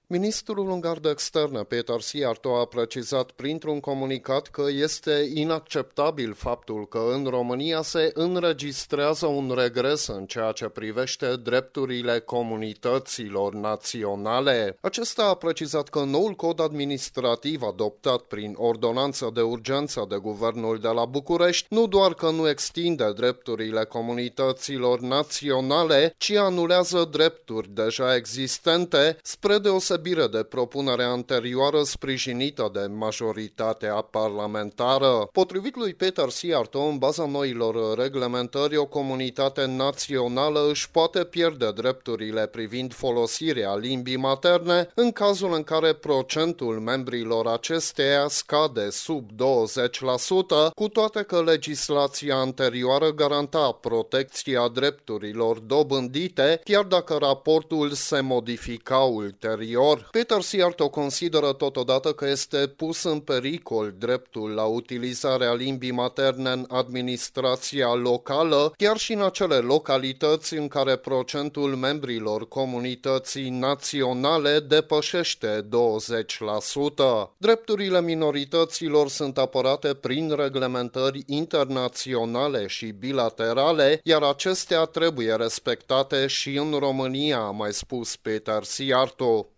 Ministrul ungar de externe, Péter Szijjártó, a precizat printr-un comunicat că este inacceptabil faptul că în România se înregistrează un regres în ceea ce privește drepturile comunităților naționale. Acesta a precizat că noul cod administrativ adoptat prin ordonanță de urgență de Guvernul de la București nu doar că nu extinde drepturile comunităților naționale, ci anulează drepturi deja existente, spre deosebire de propunerea anterioară sprijinită de majoritatea parlamentară. Potrivit lui Péter Szijjártó, în baza noilor reglementări, o comunitate națională își poate pierde drepturile privind folosirea limbii materne în cazul în care procentul membrilor acesteia scade sub 20%, cu toate că legislația anterioară garanta protecția drepturilor dobândite, chiar dacă raportul se modifica ulterior. Péter Szijjártó consideră totodată că este pus în pericol dreptul la utilizarea limbii materne în administrația locală, chiar și în acele localități în care procentul membrilor comunității naționale depășește 20%. Drepturile minorităților sunt apărate prin reglementări internaționale și bilaterale, iar acestea trebuie respectate și în România, a mai spus Péter Szijjártó.